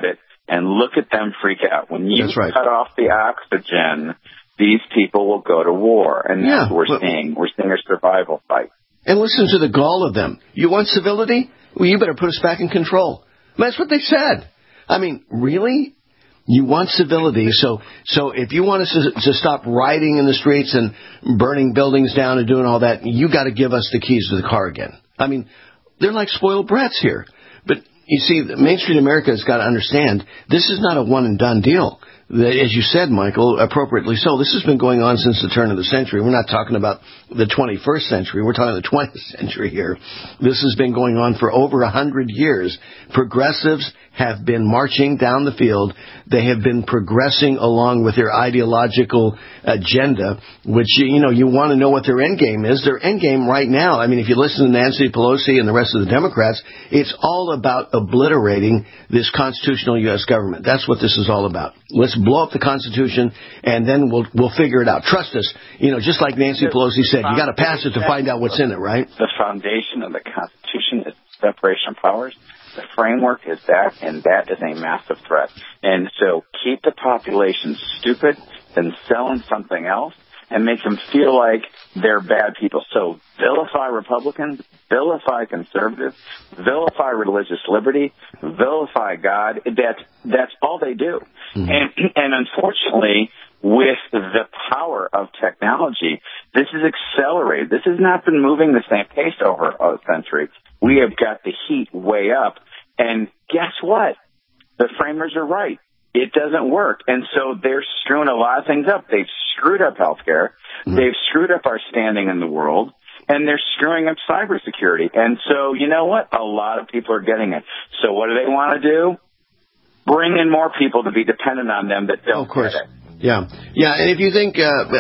and look at them freak out. When you That's right. cut off the oxygen, these people will go to war, and that's what we're seeing. We're seeing a survival fight. And listen to the gall of them. You want civility? Well, you better put us back in control. That's what they said. I mean, really? You want civility, so if you want us to stop rioting in the streets and burning buildings down and doing all that, you got to give us the keys to the car again. I mean, they're like spoiled brats here. But you see, Main Street America has got to understand this is not a one and done deal. As you said, Michael, appropriately so, this has been going on since the turn of the century. We're not talking about the 21st century. We're talking the 20th century here. This has been going on for over 100 years. Progressives have been marching down the field. They have been progressing along with their ideological agenda, which, you want to know what their end game is. Their end game right now, I mean, if you listen to Nancy Pelosi and the rest of the Democrats, it's all about obliterating this constitutional U.S. government. That's what this is all about. Let's blow up the Constitution, and then we'll figure it out. Trust us. Just like Nancy Pelosi said, you got to pass it to find out what's in it, right? The foundation of the Constitution is separation of powers. The framework is that, and that is a massive threat. And so keep the population stupid, then sell them something else, and make them feel like they're bad people. So vilify Republicans, vilify conservatives, vilify religious liberty, vilify God. That's all they do. Mm-hmm. And unfortunately, with the power of technology, this is accelerated. This has not been moving the same pace over a century. We have got the heat way up. And guess what? The framers are right. It doesn't work. And so they're screwing a lot of things up. They've screwed up healthcare. Mm-hmm. They've screwed up our standing in the world. And they're screwing up cybersecurity. And so, you know what? A lot of people are getting it. So what do they want to do? Bring in more people to be dependent on them that don't get it. Yeah, and if you think,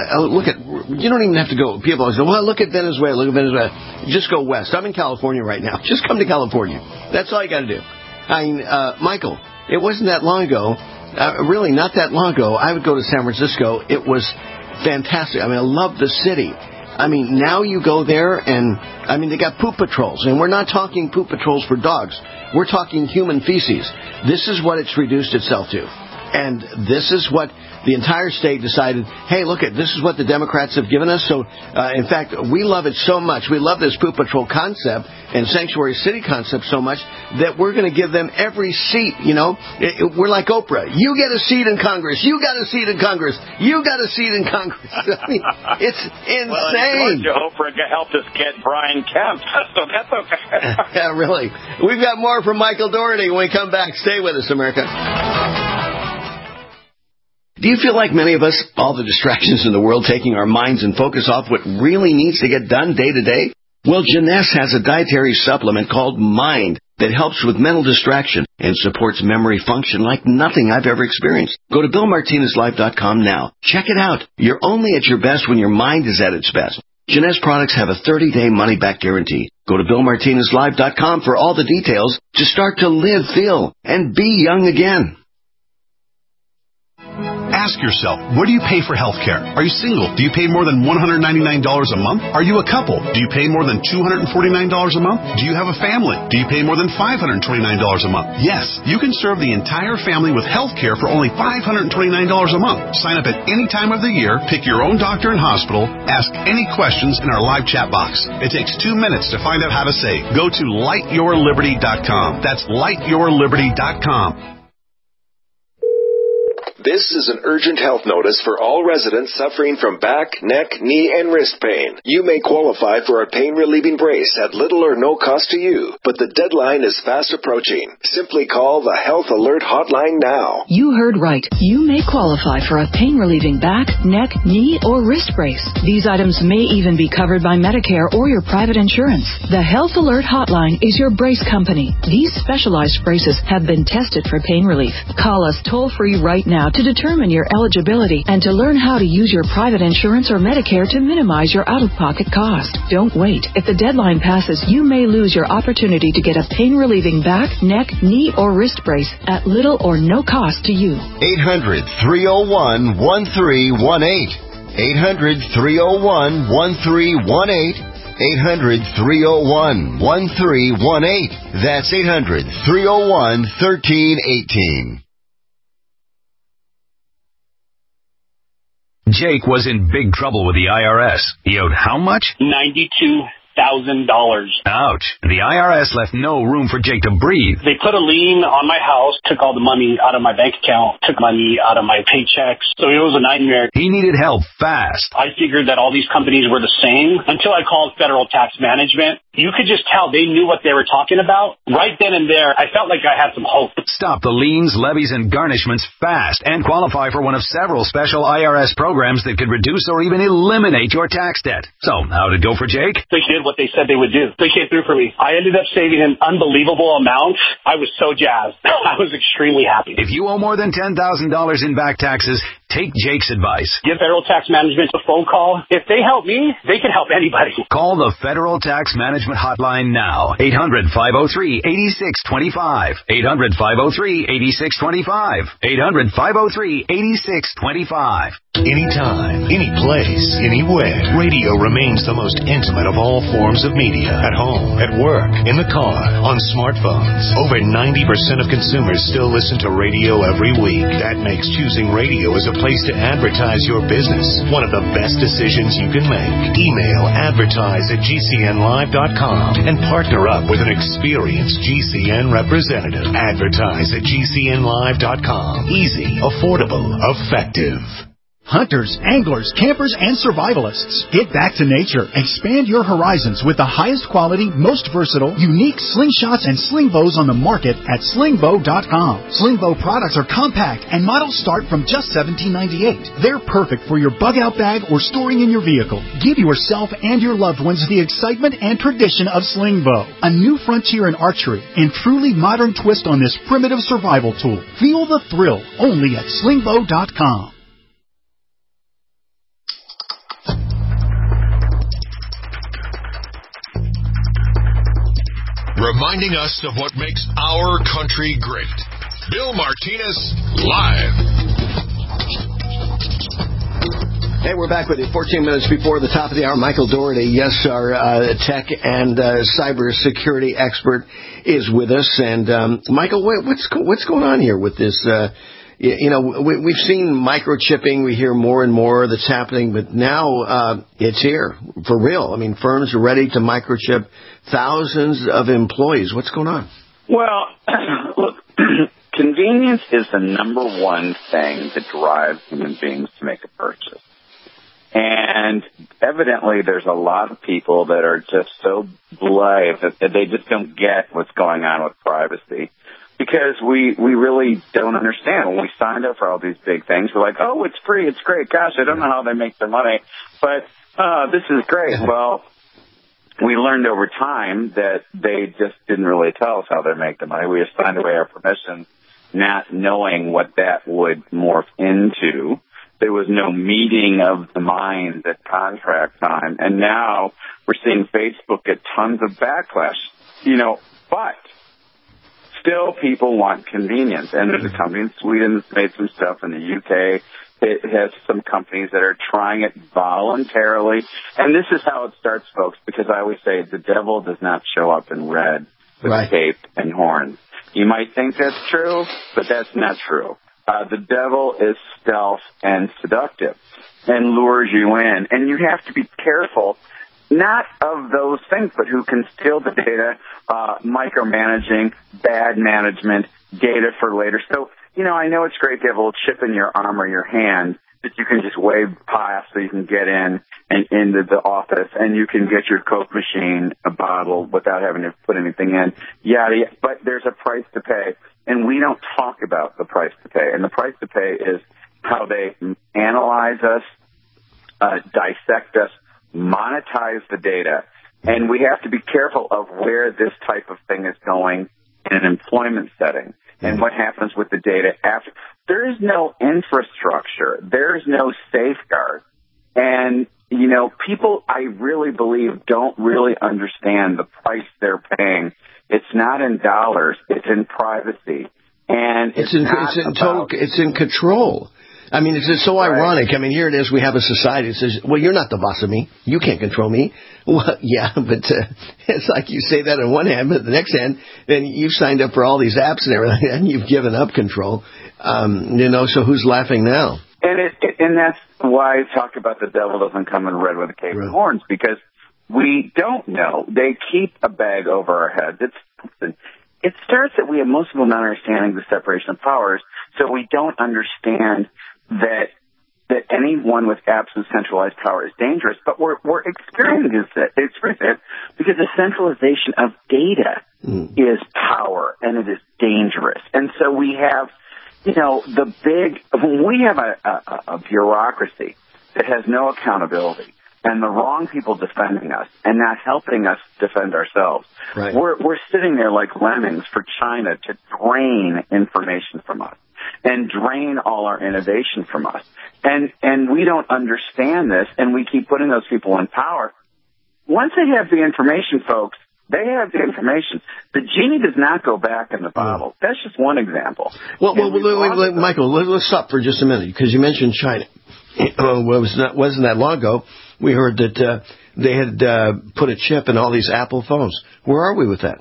you don't even have to go, people always say, well, look at Venezuela. Just go west. I'm in California right now. Just come to California. That's all you got to do. I mean, Michael, it wasn't that long ago, really not that long ago, I would go to San Francisco. It was fantastic. I mean, I love the city. I mean, now you go there and, they got poop patrols. And we're not talking poop patrols for dogs. We're talking human feces. This is what it's reduced itself to. And this is what the entire state decided, hey, look, this is what the Democrats have given us. So, in fact, we love it so much. We love this poop patrol concept and sanctuary city concept so much that we're going to give them every seat, We're like Oprah. You get a seat in Congress. You got a seat in Congress. You got a seat in Congress. I mean, it's insane. Well, Georgia, Oprah helped us get Brian Kemp, so that's okay. Yeah, really. We've got more from Michael Dougherty when we come back. Stay with us, America. Do you feel like many of us, all the distractions in the world taking our minds and focus off what really needs to get done day to day? Well, Jeunesse has a dietary supplement called Mind that helps with mental distraction and supports memory function like nothing I've ever experienced. Go to BillMartinezLife.com now. Check it out. You're only at your best when your mind is at its best. Jeunesse products have a 30-day money-back guarantee. Go to BillMartinezLife.com for all the details to start to live, feel, and be young again. Ask yourself, what do you pay for health care? Are you single? Do you pay more than $199 a month? Are you a couple? Do you pay more than $249 a month? Do you have a family? Do you pay more than $529 a month? Yes, you can serve the entire family with health care for only $529 a month. Sign up at any time of the year, pick your own doctor and hospital, ask any questions in our live chat box. It takes 2 minutes to find out how to say. Go to lightyourliberty.com. That's lightyourliberty.com. This is an urgent health notice for all residents suffering from back, neck, knee, and wrist pain. You may qualify for a pain-relieving brace at little or no cost to you, but the deadline is fast approaching. Simply call the Health Alert Hotline now. You heard right. You may qualify for a pain-relieving back, neck, knee, or wrist brace. These items may even be covered by Medicare or your private insurance. The Health Alert Hotline is your brace company. These specialized braces have been tested for pain relief. Call us toll-free right now to determine your eligibility and to learn how to use your private insurance or Medicare to minimize your out-of-pocket cost. Don't wait. If the deadline passes, you may lose your opportunity to get a pain-relieving back, neck, knee, or wrist brace at little or no cost to you. 800-301-1318. 800-301-1318. 800-301-1318. That's 800-301-1318. Jake was in big trouble with the IRS. He owed how much? $92,000. Ouch. The IRS left no room for Jake to breathe. They put a lien on my house, took all the money out of my bank account, took money out of my paychecks. So it was a nightmare. He needed help fast. I figured that all these companies were the same until I called Federal Tax Management. You could just tell they knew what they were talking about. Right then and there, I felt like I had some hope. Stop the liens, levies, and garnishments fast and qualify for one of several special IRS programs that could reduce or even eliminate your tax debt. So, how'd it go for Jake? They did what they said they would do. They came through for me. I ended up saving an unbelievable amount. I was so jazzed. I was extremely happy. If you owe more than $10,000 in back taxes, take Jake's advice. Give Federal Tax Management a phone call. If they help me, they can help anybody. Call the Federal Tax Management Hotline now. 800-503-8625. 800-503-8625. 800-503-8625. Anytime, any place, anywhere. Radio remains the most intimate of all forms of media. At home, at work, in the car, on smartphones. Over 90% of consumers still listen to radio every week. That makes choosing radio as a place to advertise your business one of the best decisions you can make. Email advertise@gcnlive.com and partner up with an experienced GCN representative. Advertise@gcnlive.com. Easy, affordable, effective. Hunters, anglers, campers, and survivalists. Get back to nature. Expand your horizons with the highest quality, most versatile, unique slingshots and sling bows on the market at slingbow.com. Slingbow products are compact and models start from just $17.98. They're perfect for your bug-out bag or storing in your vehicle. Give yourself and your loved ones the excitement and tradition of Slingbow, a new frontier in archery and truly modern twist on this primitive survival tool. Feel the thrill only at slingbow.com. Reminding us of what makes our country great. Bill Martinez, live. Hey, we're back with you 14 minutes before the top of the hour. Michael Dougherty, yes, our tech and cybersecurity expert, is with us. And, Michael, what's going on here with this? We've seen microchipping. We hear more and more that's happening, but now it's here for real. I mean, firms are ready to microchip thousands of employees. What's going on? Well, look, convenience is the number one thing that drives human beings to make a purchase. And evidently there's a lot of people that are just so blithe that they just don't get what's going on with privacy. Because we really don't understand. When we signed up for all these big things, we're like, oh, it's free, it's great. Gosh, I don't know how they make their money, but this is great. Well, we learned over time that they just didn't really tell us how they make the money. We just signed away our permissions, not knowing what that would morph into. There was no meeting of the minds at contract time. And now we're seeing Facebook get tons of backlash, but still people want convenience. And there's a company in Sweden that's made some stuff. In the UK, it has some companies that are trying it voluntarily. And this is how it starts, folks, because I always say the devil does not show up in red with cape and horns. You might think that's true, but that's not true. The devil is stealth and seductive and lures you in. And you have to be careful, not of those things, but who can steal the data, micromanaging, bad management, data for later. So, I know it's great to have a little chip in your arm or your hand that you can just wave past so you can get in and into the office and you can get your Coke machine, a bottle, without having to put anything in. Yada. But there's a price to pay, and we don't talk about the price to pay. And the price to pay is how they analyze us, dissect us, monetize the data. And we have to be careful of where this type of thing is going in an employment setting and what happens with the data after. There is no infrastructure. There is no safeguard. And, people, I really believe, don't really understand the price they're paying. It's not in dollars. It's in privacy. And it's in control. I mean, it's so ironic. I mean, here it is. We have a society that says, well, you're not the boss of me. You can't control me. Well, yeah, but it's like you say that on one hand, but the next hand, then you've signed up for all these apps and everything, and you've given up control. So who's laughing now? And and that's why I talk about the devil doesn't come in red with a cape and horns, because we don't know. They keep a bag over our heads. It starts that we have most people not understanding the separation of powers, so we don't understand that anyone with absolute centralized power is dangerous. But we're experiencing it because the centralization of data is power, and it is dangerous. And so we have, when we have a bureaucracy that has no accountability, and the wrong people defending us and not helping us defend ourselves. Right. We're sitting there like lemmings for China to drain information from us and drain all our innovation from us. And we don't understand this, and we keep putting those people in power. Once they have the information, folks, they have the information. The genie does not go back in the bottle. That's just one example. Well, wait, Michael, let's stop for just a minute, because you mentioned China. Wasn't that long ago, we heard that they had put a chip in all these Apple phones. Where are we with that?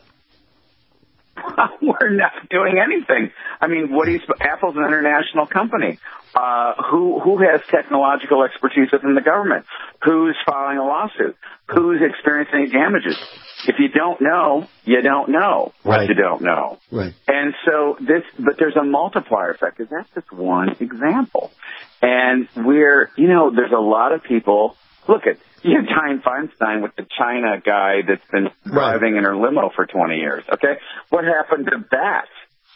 We're not doing anything. I mean, Apple's an international company. Who has technological expertise within the government? Who's filing a lawsuit? Who's experiencing any damages? If you don't know, you don't know what you don't know. Right. And so but there's a multiplier effect, because that's just one example. And there's a lot of people. Look at Dianne Feinstein with the China guy that's been driving in her limo for 20 years. Okay, what happened to that?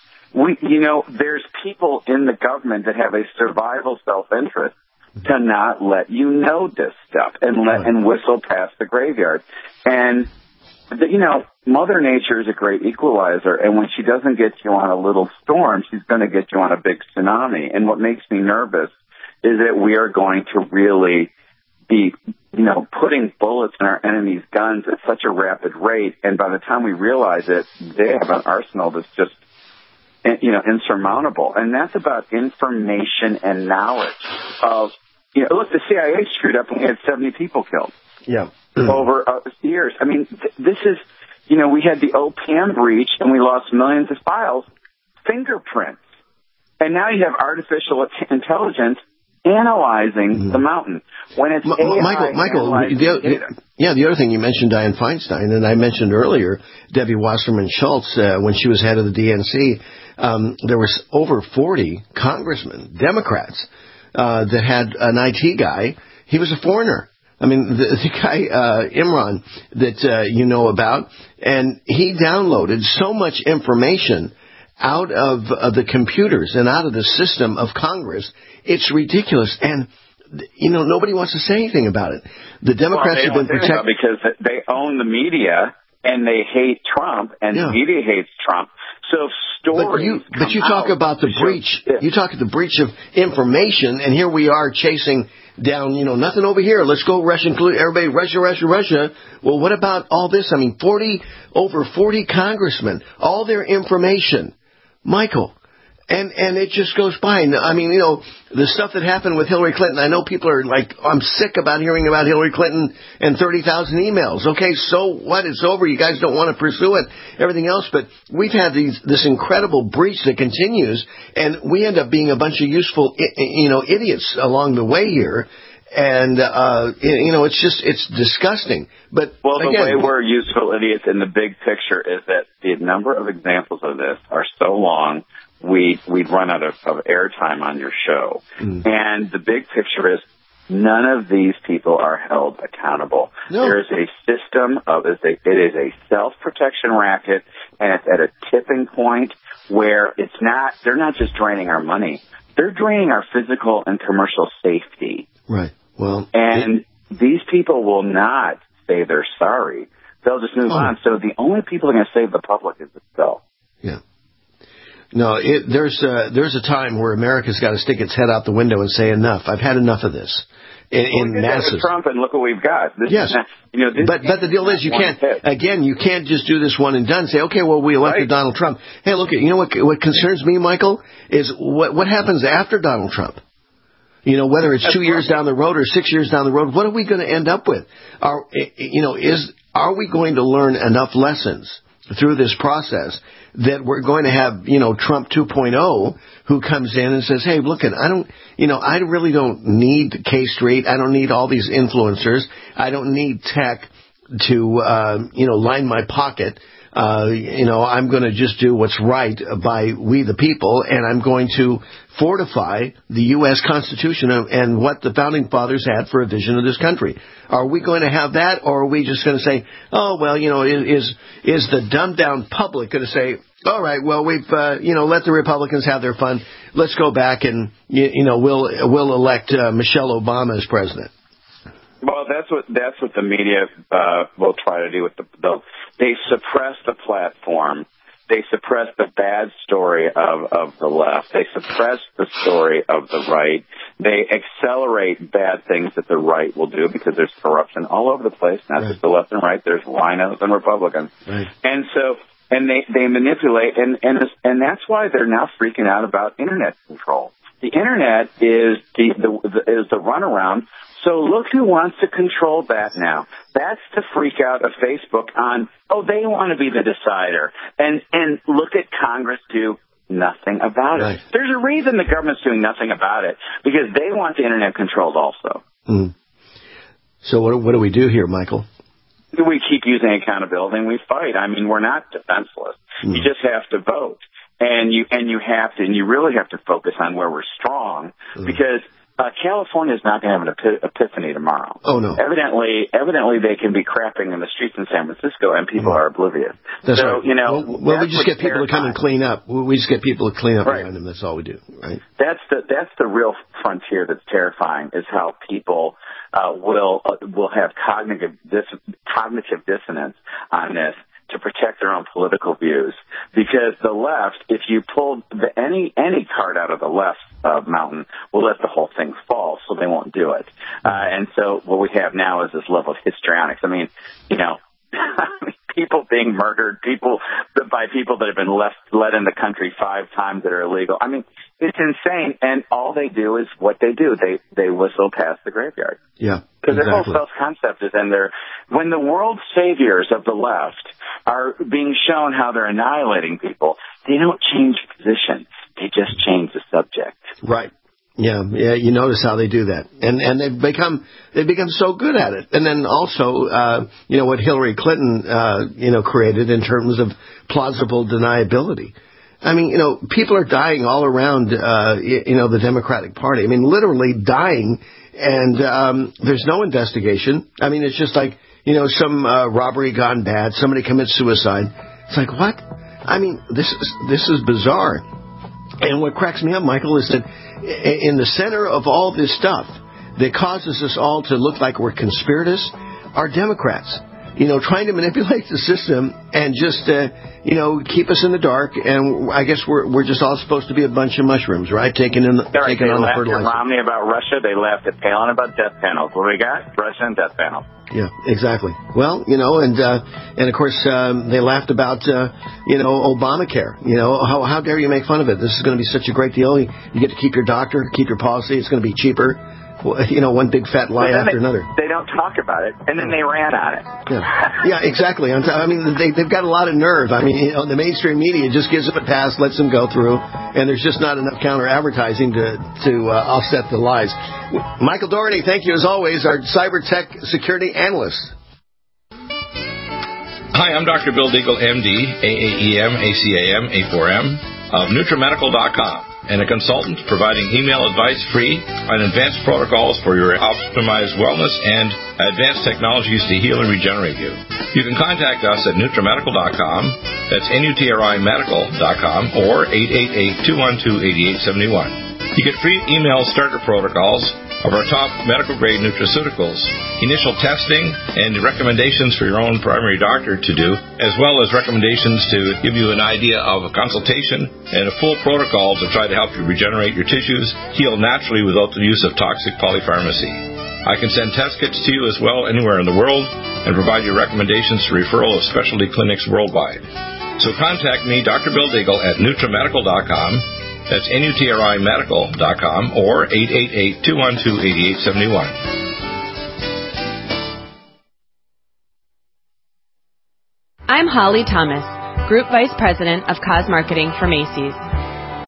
There's people in the government that have a survival self-interest to not let you know this stuff and whistle past the graveyard. And Mother Nature is a great equalizer, and when she doesn't get you on a little storm, she's going to get you on a big tsunami. And what makes me nervous is that we are going to really be, putting bullets in our enemies' guns at such a rapid rate, and by the time we realize it, they have an arsenal that's just, insurmountable. And that's about information and knowledge of, look, the CIA screwed up and we had 70 people killed. Yeah. Over years. I mean, this is, we had the OPM breach and we lost millions of files, fingerprints. And now you have artificial intelligence analyzing the mountain. When it's AI Michael, the other thing you mentioned, Dianne Feinstein, and I mentioned earlier, Debbie Wasserman Schultz, when she was head of the DNC, there was over 40 congressmen, Democrats, that had an IT guy. He was a foreigner. I mean, the guy, Imran, that you know about, and he downloaded so much information out of the computers and out of the system of Congress. It's ridiculous. And, nobody wants to say anything about it. The Democrats have been protected because they own the media and they hate Trump, and the media hates Trump. So stories. But you talk about the breach. You talk about the breach of information, and here we are chasing down, nothing over here. Let's go Russia, everybody, Russia. Well, what about all this? I mean, over 40 congressmen, all their information, Michael, and it just goes by. I mean, the stuff that happened with Hillary Clinton, I know people are like, I'm sick about hearing about Hillary Clinton and 30,000 emails. Okay, so what? It's over. You guys don't want to pursue it, everything else. But we've had this incredible breach that continues, and we end up being a bunch of useful, idiots along the way here. And, it's disgusting. But the way we're useful idiots in the big picture is that the number of examples of this are so long, we'd run out of airtime on your show. And the big picture is none of these people are held accountable. No. There is a system it is a self-protection racket, and it's at a tipping point where they're not just draining our money, they're draining our physical and commercial safety. Right. Well, these people will not say they're sorry. They'll just move on. So the only people that are going to save the public is itself. Yeah. No, there's a time where America's got to stick its head out the window and say enough. I've had enough of this. In masses. Trump, and look what we've got. Yes. But the deal is you can't just do this one and done. Say, okay, well, we elected Donald Trump. Hey, look, what concerns me, Michael, is what happens after Donald Trump. Whether it's 2 years down the road or 6 years down the road, what are we going to end up with? Are we going to learn enough lessons through this process that we're going to have, Trump 2.0 who comes in and says, hey, look, I really don't need K Street. I don't need all these influencers. I don't need tech to, line my pocket. I'm going to just do what's right by we the people, and I'm going to fortify the U.S. Constitution and what the Founding Fathers had for a vision of this country. Are we going to have that, or are we just going to say, oh, well, is the dumbed-down public going to say, all right, well, we've, let the Republicans have their fun. Let's go back and, we'll elect Michelle Obama as president. Well, that's what the media will try to do with they suppress the platform. They suppress the bad story of the left. They suppress the story of the right. They accelerate bad things that the right will do because there's corruption all over the place, not just the left and right. There's rhinos and Republicans. Right. And so, they manipulate, and that's why they're now freaking out about Internet control. The Internet is the runaround. So look who wants to control that now. That's to freak out a Facebook on, they want to be the decider. And look at Congress do nothing about it. There's a reason the government's doing nothing about it, because they want the Internet controlled also. Mm. So what do we do here, Michael? We keep using accountability and we fight. I mean, we're not defenseless. Mm. You just have to vote. And you really have to focus on where we're strong, because California is not going to have an epiphany tomorrow. Oh, no. Evidently they can be crapping in the streets in San Francisco, and people are oblivious. That's right. Well, we just get people to come and clean up. We just get people to clean up behind them. That's all we do, right? That's the real frontier that's terrifying, is how people will have cognitive dissonance on this to protect their own political views. Because the left, if you pull any card out of the left mountain, will let the whole thing fall, so they won't do it. And so what we have now is this level of histrionics. I mean, people being murdered, by people that have been led in the country 5 times that are illegal. I mean, it's insane. And all they do is what they do. They whistle past the graveyard. Yeah. Because their whole self-concept is in there. When the world saviors of the left are being shown how they're annihilating people, they don't change position. They just change the subject. Right. Yeah, you notice how they do that. And they've become so good at it. And then also, what Hillary Clinton, created in terms of plausible deniability. I mean, people are dying all around, the Democratic Party. I mean, literally dying, and there's no investigation. I mean, it's just like, some robbery gone bad, somebody commits suicide. It's like, what? I mean, this is bizarre. And what cracks me up, Michael, is that in the center of all this stuff that causes us all to look like we're conspirators are Democrats. Trying to manipulate the system and just, keep us in the dark. And I guess we're just all supposed to be a bunch of mushrooms, right? Taking on the fertilizer. They laughed at Romney about Russia. They laughed at Palin about death panels. What do we got? Russia and death panels. Yeah, exactly. Well, and of course, they laughed about, Obamacare. How dare you make fun of it? This is going to be such a great deal. You get to keep your doctor, keep your policy. It's going to be cheaper. One big fat lie after another. They don't talk about it, and then they ran on it. Yeah, exactly. I mean, they've got a lot of nerve. I mean, the mainstream media just gives them a pass, lets them go through, and there's just not enough counter-advertising to offset the lies. Michael Dougherty, thank you as always, our cyber tech security analyst. Hi, I'm Dr. Bill Deagle, MD, AAEM, ACAM, A4M, of NutriMedical.com. And a consultant providing email advice free on advanced protocols for your optimized wellness and advanced technologies to heal and regenerate you. You can contact us at NutriMedical.com, that's NutriMedical.com, or 888-212-8871. You get free email starter protocols of our top medical-grade nutraceuticals, initial testing, and recommendations for your own primary doctor to do, as well as recommendations to give you an idea of a consultation and a full protocol to try to help you regenerate your tissues, heal naturally without the use of toxic polypharmacy. I can send test kits to you as well anywhere in the world and provide you recommendations for referral of specialty clinics worldwide. So contact me, Dr. Bill Deagle, at NutriMedical.com. That's NutriMedical.com or 888-212-8871. I'm Holly Thomas, Group Vice President of Cause Marketing for Macy's.